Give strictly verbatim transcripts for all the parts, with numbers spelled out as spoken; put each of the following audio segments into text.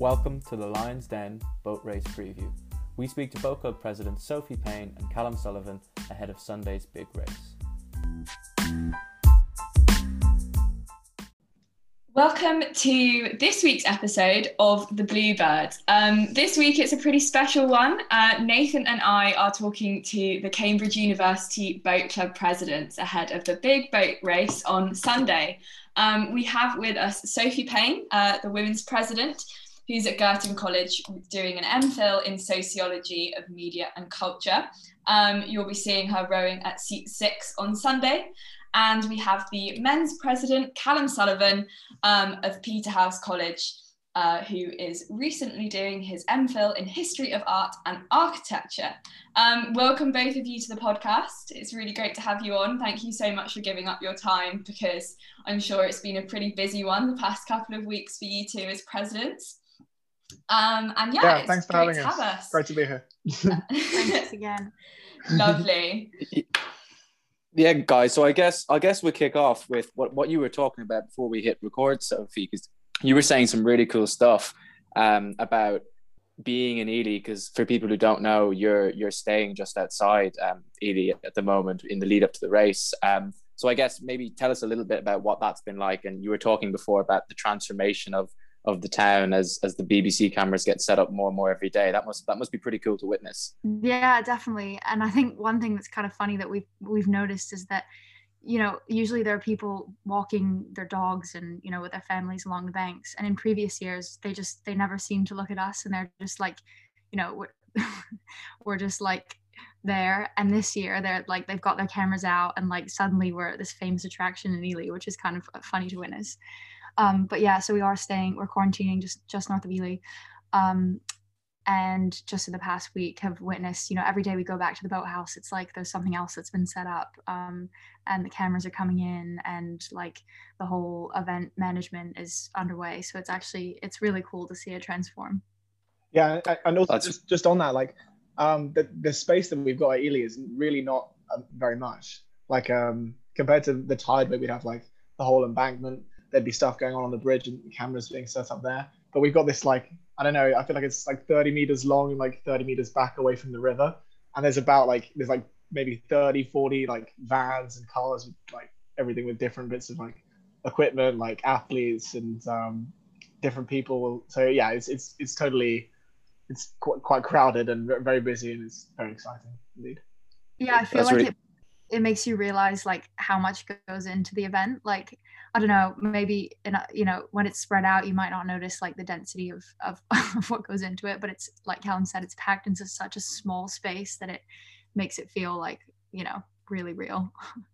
Welcome to the Lions Den Boat Race Preview. We speak to Boat Club President Sophie Payne and Callum Sullivan ahead of Sunday's big race. Welcome to this week's episode of The Bluebird. Um, this week it's a pretty special one. Uh, Nathan and I are talking to the Cambridge University Boat Club presidents ahead of the big boat race on Sunday. Um, we have with us Sophie Payne, uh, the women's president, who's at Girton College doing an MPhil in Sociology of Media and Culture. Um, you'll be seeing her rowing at seat six on Sunday. And we have the men's president, Callum Sullivan, um, of Peterhouse College, uh, who is recently doing his MPhil in History of Art and Architecture. Um, welcome both of you to the podcast. It's really great to have you on. Thank you so much for giving up your time, because I'm sure it's been a pretty busy one the past couple of weeks for you two as presidents. Um, and yeah, yeah it's thanks for great having to us. have us. Great to be here. Thanks again. Lovely. Yeah, guys. So I guess I guess we'll kick off with what, what you were talking about before we hit record, Sophie, because you were saying some really cool stuff um, about being in Ely. Because for people who don't know, you're you're staying just outside um, Ely at the moment in the lead up to the race. Um, so I guess maybe tell us a little bit about what that's been like. And you were talking before about the transformation of of the town as as the B B C cameras get set up more and more every day. That must that must be pretty cool to witness. Yeah, definitely. And I think one thing that's kind of funny that we've we've noticed is that, you know, usually there are people walking their dogs and, you know, with their families along the banks. And in previous years, they just they never seem to look at us, and they're just like, you know, we're, we're just like there. And this year they're like they've got their cameras out, and like suddenly we're this famous attraction in Ely, which is kind of funny to witness. Um, but yeah, so we are staying, we're quarantining just, just north of Ely. Um, and just in the past week have witnessed, you know, every day we go back to the boathouse, it's like there's something else that's been set up, um, and the cameras are coming in, and like the whole event management is underway. So it's actually, it's really cool to see it transform. Yeah, and also just, just on that, like um, the, the space that we've got at Ely is really not um, very much. Like um, compared to the tide where we'd have like the whole embankment, there'd be stuff going on on the bridge and cameras being set up there. But we've got this, like, I don't know, I feel like it's like thirty meters long and like thirty meters back away from the river. And there's about like, there's like maybe thirty, forty like vans and cars with like everything with different bits of like equipment, like athletes and um, different people. So yeah, it's it's it's totally, it's quite, quite crowded and very busy, and it's very exciting indeed. Yeah, I feel That's like really- it it makes you realize like how much goes into the event. Like, I don't know, maybe in a, you know, when it's spread out, you might not notice like the density of, of, of what goes into it, but it's like Callum said, it's packed into such a small space that it makes it feel like, you know, really real.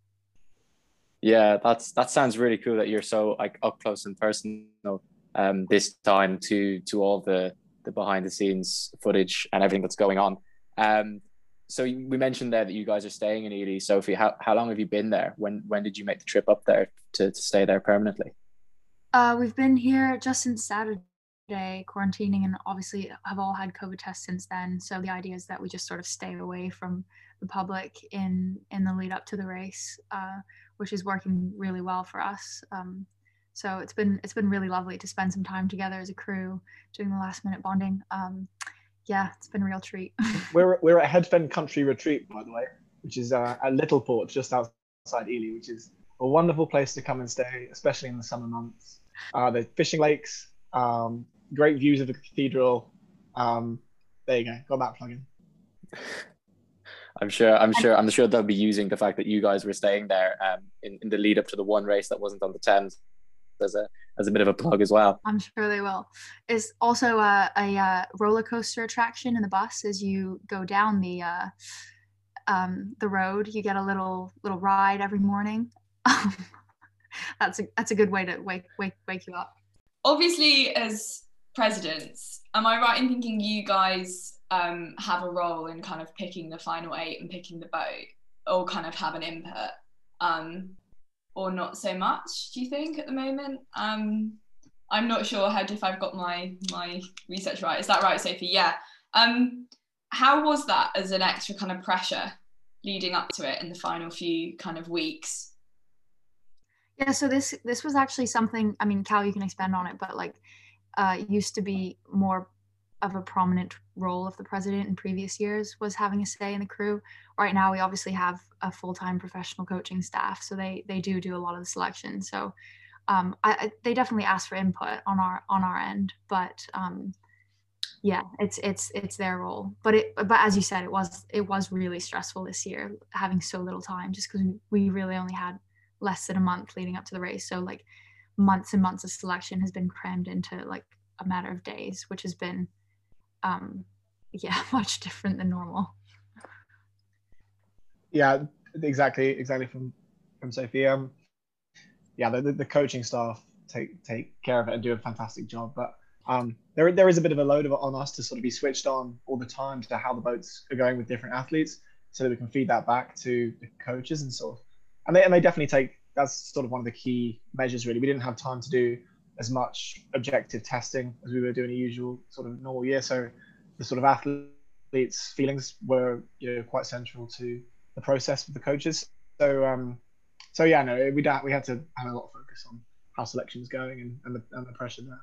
Yeah, that's that sounds really cool that you're so like up close and personal um, this time to to all the the behind the scenes footage and everything that's going on. Um, So we mentioned there that you guys are staying in Ely. Sophie, how, how long have you been there? When when did you make the trip up there to, to stay there permanently? Uh, we've been here just since Saturday, quarantining, and obviously have all had COVID tests since then. So the idea is that we just sort of stay away from the public in, in the lead up to the race, uh, which is working really well for us. Um, so it's been it's been really lovely to spend some time together as a crew doing the last minute bonding. Um, Yeah, it's been a real treat. we're we're at Headfen Country Retreat, by the way, which is uh, at Littleport, just outside Ely, which is a wonderful place to come and stay, especially in the summer months. Uh, the fishing lakes, um, great views of the cathedral. Um, there you go, got that plug in. I'm sure. I'm sure. I'm sure they'll be using the fact that you guys were staying there um, in, in the lead up to the one race that wasn't on the Thames as a as a bit of a plug as well. I'm sure they will. It's also a, a, a roller coaster attraction in the bus. As you go down the uh, um, the road, you get a little little ride every morning. that's a that's a good way to wake wake wake you up. Obviously, as presidents, am I right in thinking you guys um, have a role in kind of picking the final eight and picking the boat, or kind of have an input? Um, or not so much, do you think, at the moment? Um, I'm not sure how if I've got my my research right. Is that right, Sophie? Yeah. Um, how was that as an extra kind of pressure leading up to it in the final few kind of weeks? Yeah, so this this was actually something, I mean, Cal, you can expand on it, but like uh, used to be more of a prominent role of the president in previous years, was having a say in the crew. Right now, we obviously have a full-time professional coaching staff, so they they do do a lot of the selection. So um, I, I, they definitely ask for input on our on our end, but um, yeah, it's it's it's their role. But it but as you said, it was it was really stressful this year, having so little time, just because we really only had less than a month leading up to the race. So like months and months of selection has been crammed into like a matter of days, which has been um yeah much different than normal. Yeah, exactly exactly from from Sophie. Um yeah, the, the coaching staff take take care of it and do a fantastic job, but um there there is a bit of a load of it on us to sort of be switched on all the time to how the boats are going with different athletes, so that we can feed that back to the coaches and sort of and they and they definitely take that's sort of one of the key measures. Really, we didn't have time to do as much objective testing as we were doing a usual sort of normal year, so the sort of athletes' feelings were, you know, quite central to the process with the coaches. So um so yeah, no, we we had to have a lot of focus on how selection is going and, and the and the pressure there.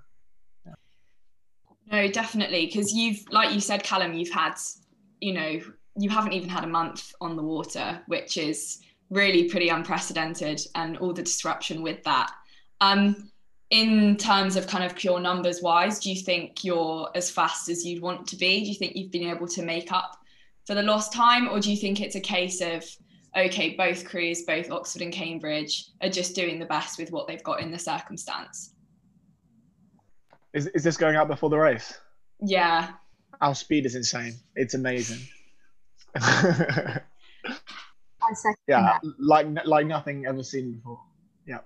No, definitely, because you've, like you said, Callum, you've had, you know, you haven't even had a month on the water, which is really pretty unprecedented, and all the disruption with that. Um, in terms of kind of pure numbers wise, do you think you're as fast as you'd want to be? Do you think you've been able to make up for the lost time? Or do you think it's a case of, okay, both crews, both Oxford and Cambridge, are just doing the best with what they've got in the circumstance? Is is this going out before the race? Yeah. Our speed is insane. It's amazing. I second yeah, that. like like nothing ever seen before. Yeah.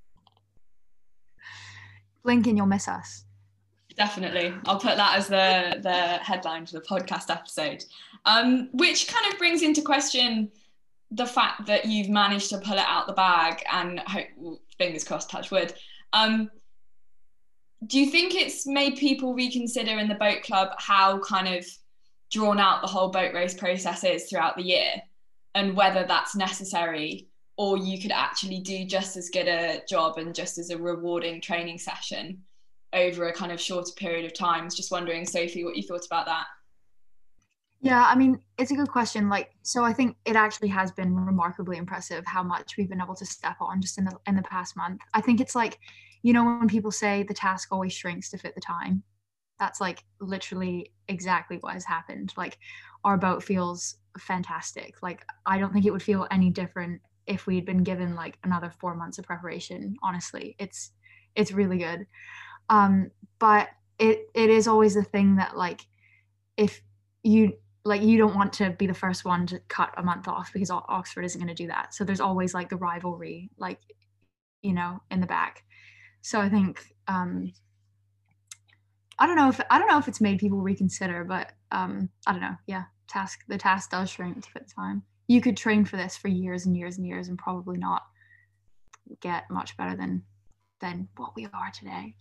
Blink and you'll miss us. Definitely. I'll put that as the, the headline to the podcast episode. Um, which kind of brings into question the fact that you've managed to pull it out the bag and hope, fingers crossed, touch wood. Um, do you think it's made people reconsider in the boat club how kind of drawn out the whole boat race process is throughout the year, and whether that's necessary, or you could actually do just as good a job and just as a rewarding training session over a kind of shorter period of time? I was just wondering, Sophie, what you thought about that. Yeah, I mean, it's a good question. Like, so I think it actually has been remarkably impressive how much we've been able to step on just in the in the past month. I think it's like, you know, when people say the task always shrinks to fit the time, that's like literally exactly what has happened. Like, our boat feels fantastic. Like, I don't think it would feel any different if we'd been given like another four months of preparation. Honestly, it's it's really good. Um, but it it is always the thing that, like, if you like you don't want to be the first one to cut a month off, because Oxford isn't going to do that. So there's always like the rivalry, like, you know, in the back. So I think um, I don't know if I don't know if it's made people reconsider, but um, I don't know. Yeah, task the task does shrink to fit time. You could train for this for years and years and years and probably not get much better than than what we are today.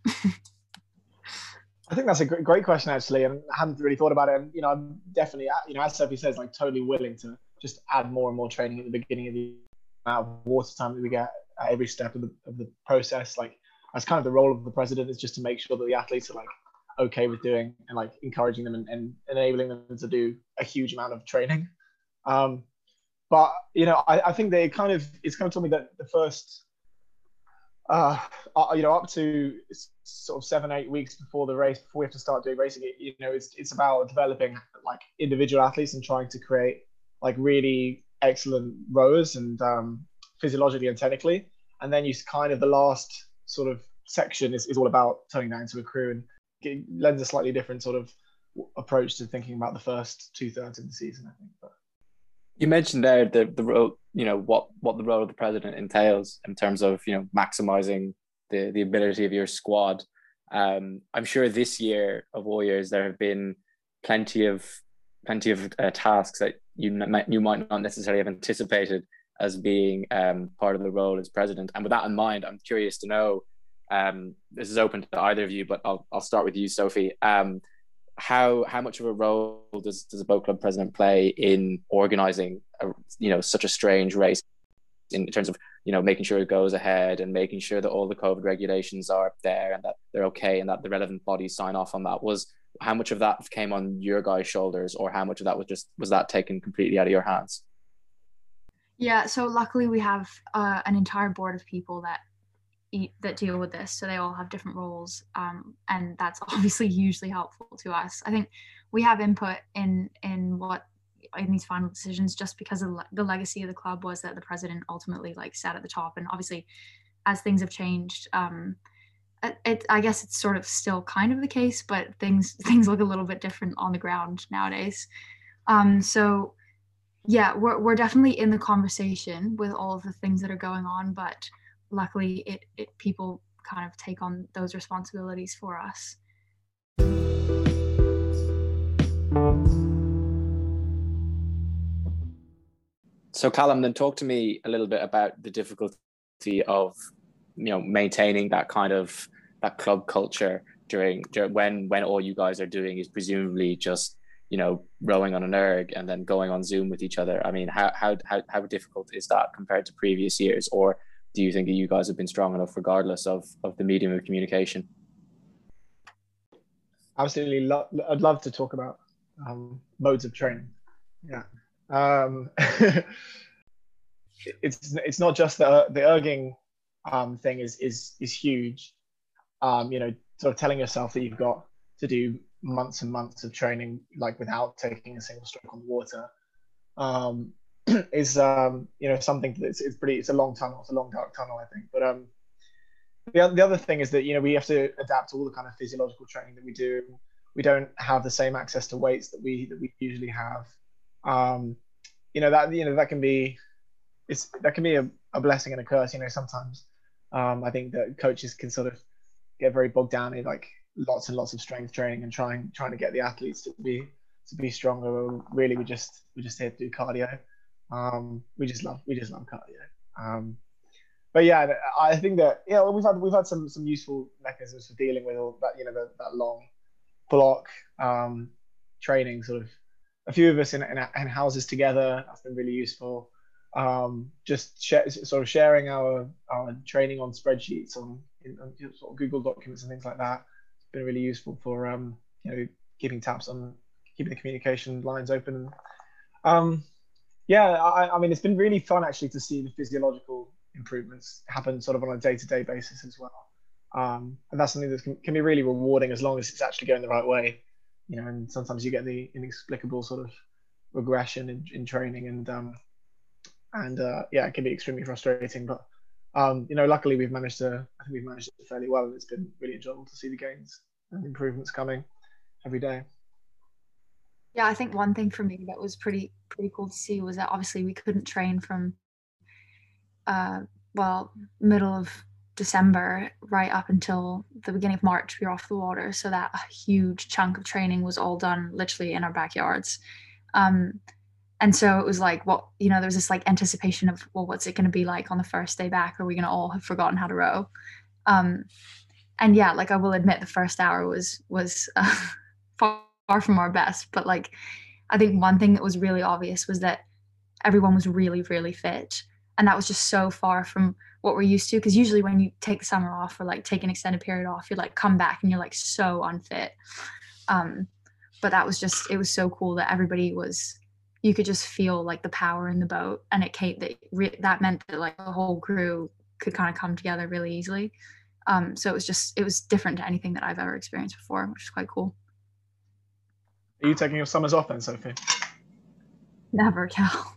I think that's a great, great question, actually, and I hadn't really thought about it. And, you know, I'm definitely, you know, as Sophie says, like totally willing to just add more and more training at the beginning of the amount of water time that we get at every step of the of the process. Like, that's kind of the role of the president, is just to make sure that the athletes are like okay with doing, and like encouraging them and, and enabling them to do a huge amount of training. Um, but you know, I, I think they kind of it's kind of told me that the first. Uh, you know, up to sort of seven, eight weeks before the race, before we have to start doing racing, you know, it's it's about developing like individual athletes and trying to create like really excellent rowers and um, physiologically and technically. And then you kind of the last sort of section is, is all about turning that into a crew, and it lends a slightly different sort of approach to thinking about the first two thirds of the season, I think. But you mentioned there the the role, you know, what what the role of the president entails in terms of, you know, maximizing the the ability of your squad. Um, I'm sure this year of all years there have been plenty of plenty of uh, tasks that you might you might not necessarily have anticipated as being um, part of the role as president. And with that in mind, I'm curious to know. Um, this is open to either of you, but I'll I'll start with you, Sophie. Um, how how much of a role does does a boat club president play in organizing a, you know, such a strange race in terms of, you know, making sure it goes ahead and making sure that all the COVID regulations are there and that they're okay and that the relevant bodies sign off on that, was how much of that came on your guys' shoulders, or how much of that was just, was that taken completely out of your hands? Yeah, so luckily we have uh, an entire board of people that eat, that deal with this, so they all have different roles, um, and that's obviously hugely helpful to us. I think we have input in in what in these final decisions, just because of le- the legacy of the club was that the president ultimately like sat at the top, and obviously as things have changed, um, it, it I guess it's sort of still kind of the case, but things things look a little bit different on the ground nowadays. Um, so yeah, we're we're definitely in the conversation with all of the things that are going on, but luckily it, it people kind of take on those responsibilities for us. So Callum, then talk to me a little bit about the difficulty of, you know, maintaining that kind of that club culture during, during when when all you guys are doing is presumably just, you know, rowing on an erg and then going on Zoom with each other. I mean, how how how how difficult is that compared to previous years? Or do you think that you guys have been strong enough regardless of of the medium of communication? Absolutely, lo- I'd love to talk about um, modes of training. Yeah. Um, it's it's not just the the erging um, thing is is is huge. Um, you know, sort of telling yourself that you've got to do months and months of training like without taking a single stroke on the water um, is um, you know, something that's it's pretty it's a long tunnel, it's a long dark tunnel, I think. But um, the the other thing is that, you know, we have to adapt to all the kind of physiological training that we do. We don't have the same access to weights that we that we usually have. Um, you know, that you know that can be it's that can be a, a blessing and a curse. You know, sometimes um, I think that coaches can sort of get very bogged down in like lots and lots of strength training and trying trying to get the athletes to be to be stronger. Really, we just we just here to do cardio. Um, we just love we just love cardio. Um, but yeah, I think that, you know, we've had we've had some some useful mechanisms for dealing with all that, you know, the, that long block um, training. Sort of a few of us in, in, in houses together. That's been really useful. Um, just share, sort of sharing our, our training on spreadsheets, on, in, on sort of Google documents and things like that. It's been really useful for um, you know, keeping tabs on, keeping the communication lines open. Um, yeah, I, I mean, it's been really fun actually to see the physiological improvements happen sort of on a day-to-day basis as well. Um, and that's something that can, can be really rewarding as long as it's actually going the right way. You know, and sometimes you get the inexplicable sort of regression in, in training, and um, and uh, yeah, it can be extremely frustrating. But um, you know, luckily we've managed to, I think we've managed it fairly well, and it's been really enjoyable to see the gains and improvements coming every day. Yeah, I think one thing for me that was pretty pretty cool to see was that obviously we couldn't train from uh, well, middle of December right up until the beginning of March. We were off the water, so that huge chunk of training was all done literally in our backyards. Um, and so it was like, what, you know, there was this like anticipation of, well, what's it going to be like on the first day back? Are we going to all have forgotten how to row? Um, and yeah, like I will admit the first hour was was uh, far, far from our best, but like I think one thing that was really obvious was that everyone was really, really fit. And that was just so far from what we're used to. Because usually when you take the summer off or like take an extended period off, you like come back and you're like so unfit. Um, but that was just, it was so cool that everybody was, you could just feel like the power in the boat. And it came, that, that meant that like the whole crew could kind of come together really easily. Um, so it was just, it was different to anything that I've ever experienced before, which is quite cool. Are you taking your summers off then, Sophie? Never, Cal.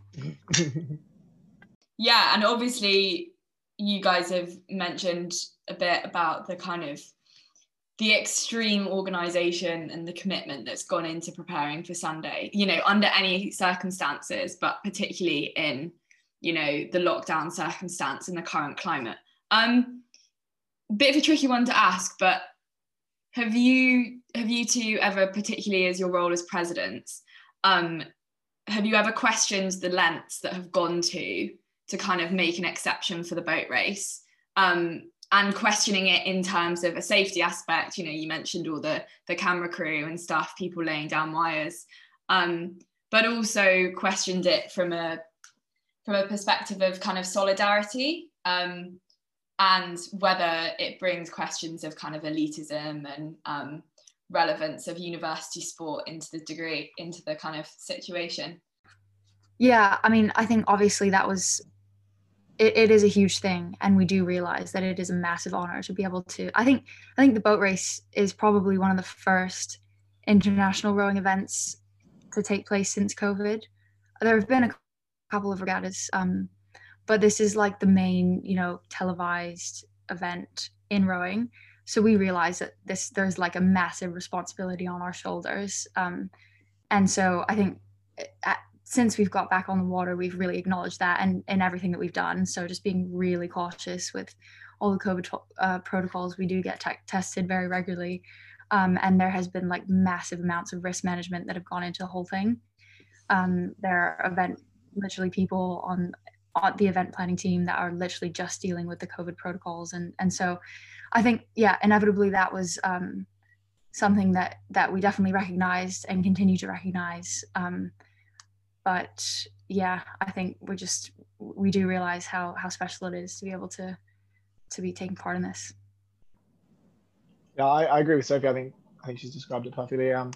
Yeah, and obviously you guys have mentioned a bit about the kind of the extreme organisation and the commitment that's gone into preparing for Sunday, you know, under any circumstances, but particularly in, you know, the lockdown circumstance and the current climate. Um, bit of a tricky one to ask, but have you have you two ever, particularly as your role as presidents, um, have you ever questioned the lengths that have gone to to kind of make an exception for the boat race, um, and questioning it in terms of a safety aspect? You know, you mentioned all the, the camera crew and stuff, people laying down wires, um, but also questioned it from a from a perspective of kind of solidarity, um, and whether it brings questions of kind of elitism and um, relevance of university sport into the degree, into the kind of situation. Yeah, I mean, I think obviously that was, it, it is a huge thing, and we do realize that it is a massive honor to be able to, I think, I think the boat race is probably one of the first international rowing events to take place since COVID. There have been a couple of regattas, um, but this is like the main, you know, televised event in rowing. So we realize that this, there's like a massive responsibility on our shoulders. Um, and so I think at, since we've got back on the water, we've really acknowledged that and, and everything that we've done. So just being really cautious with all the COVID uh, protocols. We do get te- tested very regularly. Um, and there has been like massive amounts of risk management that have gone into the whole thing. Um, there are event, literally people on, on the event planning team that are literally just dealing with the COVID protocols. And, and so I think, yeah, inevitably that was um, something that, that we definitely recognized and continue to recognize. Um, But yeah, I think we just, we do realize how, how special it is to be able to, to be taking part in this. Yeah, I, I agree with Sophie. I think, I think she's described it perfectly. Um,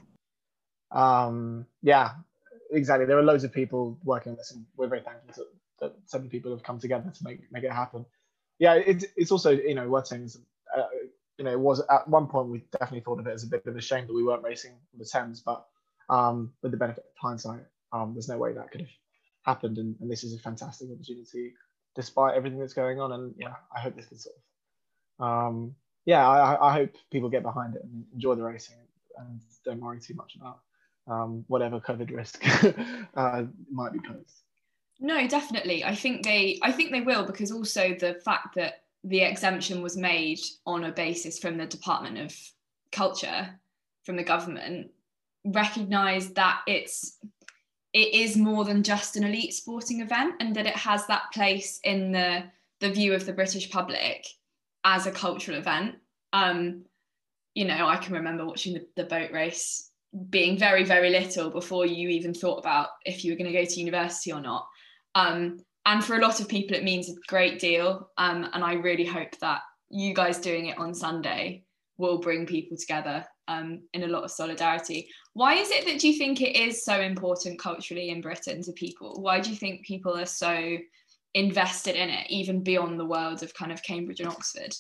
um, yeah, exactly. There are loads of people working on this, and we're very thankful to, that so many people have come together to make, make it happen. Yeah, it, it's also, you know, worth saying, uh, you know, it was at one point, we definitely thought of it as a bit of a shame that we weren't racing the Thames, but um, with the benefit of hindsight, Um, there's no way that could have happened, and, and this is a fantastic opportunity despite everything that's going on. And yeah, I hope this can sort of, um, yeah, I, I hope people get behind it and enjoy the racing and don't worry too much about um, whatever COVID risk uh, might be posed. No, definitely. I think they, I think they will, because also the fact that the exemption was made on a basis from the Department of Culture, from the government, recognised that it's, it is more than just an elite sporting event, and that it has that place in the, the view of the British public as a cultural event. Um, you know, I can remember watching the, the boat race being very, very little before you even thought about if you were going to go to university or not. Um, and for a lot of people, it means a great deal. Um, and I really hope that you guys doing it on Sunday will bring people together um, in a lot of solidarity. Why is it that do you think it is so important culturally in Britain to people? Why do you think people are so invested in it, even beyond the world of kind of Cambridge and Oxford?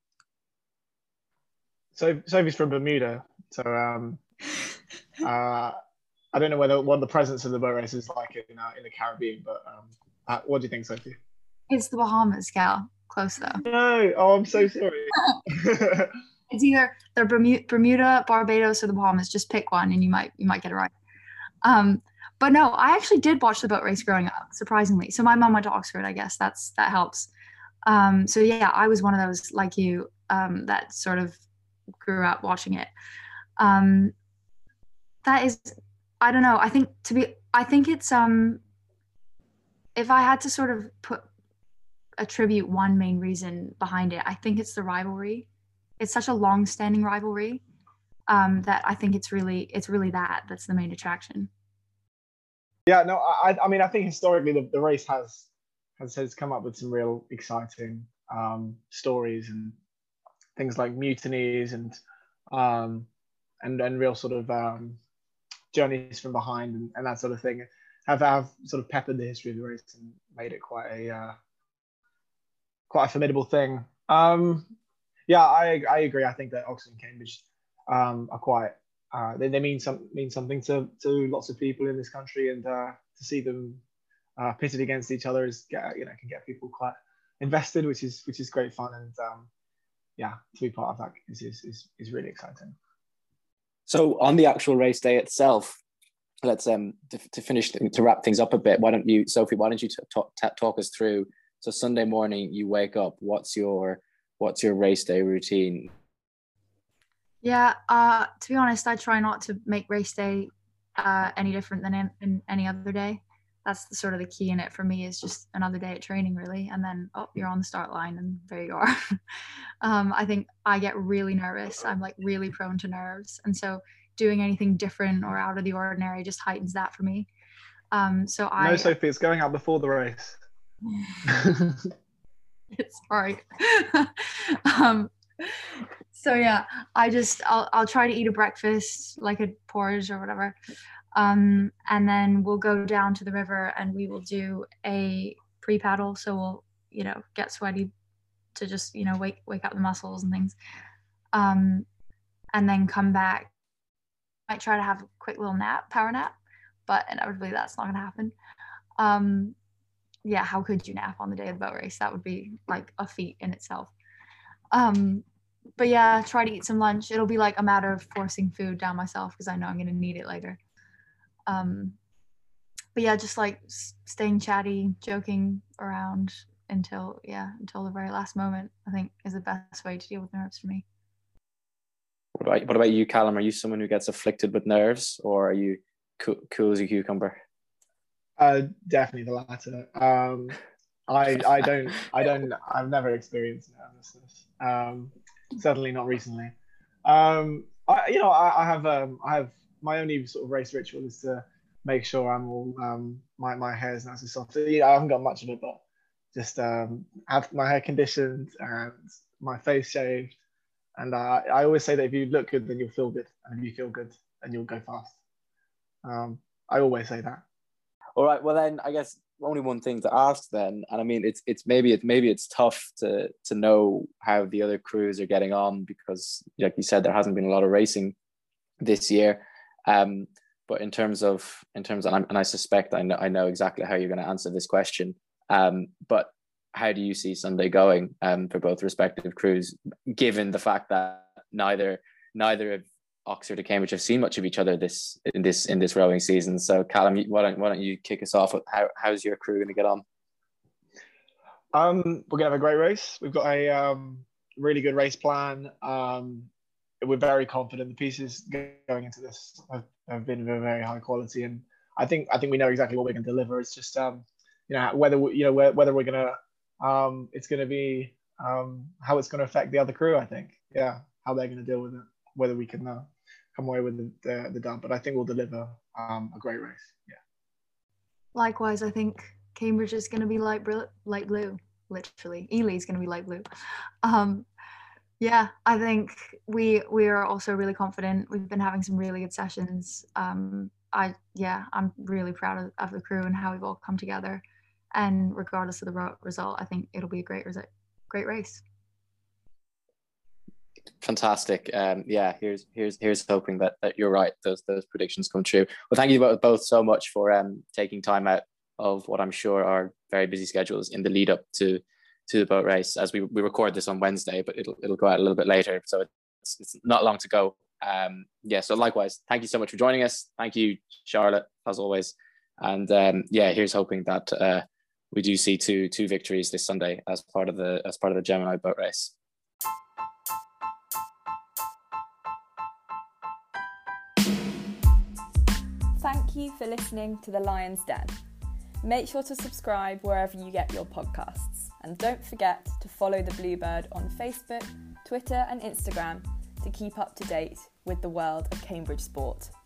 So Sophie's from Bermuda, so um, uh, I don't know whether what the presence of the boat race is like in uh, in the Caribbean, but um, uh, what do you think, Sophie? It's the Bahamas, gal. Close though. No, oh, I'm so sorry. It's either the Bermuda, Bermuda, Barbados, or the Bahamas. Just pick one, and you might you might get it right. Um, but no, I actually did watch the boat race growing up, surprisingly. So my mom went to Oxford. I guess that's that helps. Um, so yeah, I was one of those like you um, that sort of grew up watching it. Um, that is, I don't know. I think to be, I think it's um, if I had to sort of put attribute one main reason behind it, I think it's the rivalry. It's such a long-standing rivalry um, that I think it's really, it's really that that's the main attraction. Yeah, no, I, I mean, I think historically the, the race has, has has come up with some real exciting um, stories and things like mutinies and um, and and real sort of um, journeys from behind and, and that sort of thing have have sort of peppered the history of the race and made it quite a uh, quite a formidable thing. Um, yeah, I I agree. I think that Oxford and Cambridge um, are quite uh, they, they mean some mean something to to lots of people in this country, and uh, to see them uh, pitted against each other is you know can get people quite invested, which is which is great fun, and um, yeah, to be part of that is is is, is really exciting. So on the actual race day itself, let's um to, to finish to wrap things up a bit. Why don't you, Sophie? Why don't you talk talk us through? So Sunday morning, you wake up. What's your what's your race day routine? Yeah, uh, to be honest, I try not to make race day uh, any different than in, in any other day. That's the sort of the key in it for me, is just another day at training, really. And then, oh, you're on the start line and there you are. um, I think I get really nervous. I'm like really prone to nerves. And so doing anything different or out of the ordinary just heightens that for me. Um, so I- No, Sophie, it's going out before the race. Sorry. um, so yeah, I just I'll I'll try to eat a breakfast like a porridge or whatever, um, and then we'll go down to the river and we will do a pre-paddle. So we'll you know get sweaty to just you know wake wake up the muscles and things, um, and then come back. Might try to have a quick little nap, power nap, but inevitably that's not gonna happen. Um, yeah, how could you nap on the day of the boat race? That would be like a feat in itself. Um, but yeah, try to eat some lunch. It'll be like a matter of forcing food down myself because I know I'm going to need it later. Um, but yeah, just like staying chatty, joking around until, yeah, until the very last moment, I think is the best way to deal with nerves for me. What about, what about you, Callum? Are you someone who gets afflicted with nerves, or are you cool, cool as a cucumber? Uh, definitely the latter. Um, I I don't I don't I've never experienced nervousness. Um, certainly not recently. Um, I you know I, I have um I have my only sort of race ritual is to make sure I'm all um my my hair is nice and soft. Yeah, I haven't got much of it, but just um have my hair conditioned and my face shaved. And uh, I always say that if you look good, then you'll feel good, and if you feel good, then you'll go fast. Um, I always say that. All right. Well, then I guess only one thing to ask then, and I mean, it's it's maybe it's maybe it's tough to to know how the other crews are getting on because, like you said, there hasn't been a lot of racing this year. Um, but in terms of in terms of, and, and I suspect I know I know exactly how you're going to answer this question. Um, but how do you see Sunday going um, for both respective crews, given the fact that neither neither of Oxford and Cambridge have seen much of each other this in this in this rowing season? So Callum, why don't why don't you kick us off? How how's your crew going to get on? Um, we're gonna have a great race. We've got a um, really good race plan. Um, we're very confident. The pieces going into this have, have been of a very high quality, and I think I think we know exactly what we're going to deliver. It's just um, you know whether we, you know whether we're gonna um, it's going to be um, how it's going to affect the other crew. I think yeah, how they're going to deal with it. Whether we can uh, come away with the, the, the dub, but I think we'll deliver um, a great race. Yeah. Likewise, I think Cambridge is going to be light, light blue, literally. Ely is going to be light blue. Um, yeah, I think we we are also really confident. We've been having some really good sessions. Um, I yeah, I'm really proud of, of the crew and how we've all come together. And regardless of the ro- result, I think it'll be a great result, great race. Fantastic. Um, yeah, here's here's here's hoping that, that you're right. Those those predictions come true. Well, thank you both, both so much for um, taking time out of what I'm sure are very busy schedules in the lead up to to the boat race. As we, we record this on Wednesday, but it'll it'll go out a little bit later, so it's it's not long to go. Um, yeah. So likewise, thank you so much for joining us. Thank you, Charlotte, as always. And um, yeah, here's hoping that uh, we do see two two victories this Sunday as part of the as part of the Gemini boat race. Thank you for listening to The Lion's Den. Make sure to subscribe wherever you get your podcasts. And don't forget to follow the Bluebird on Facebook, Twitter and Instagram to keep up to date with the world of Cambridge sport.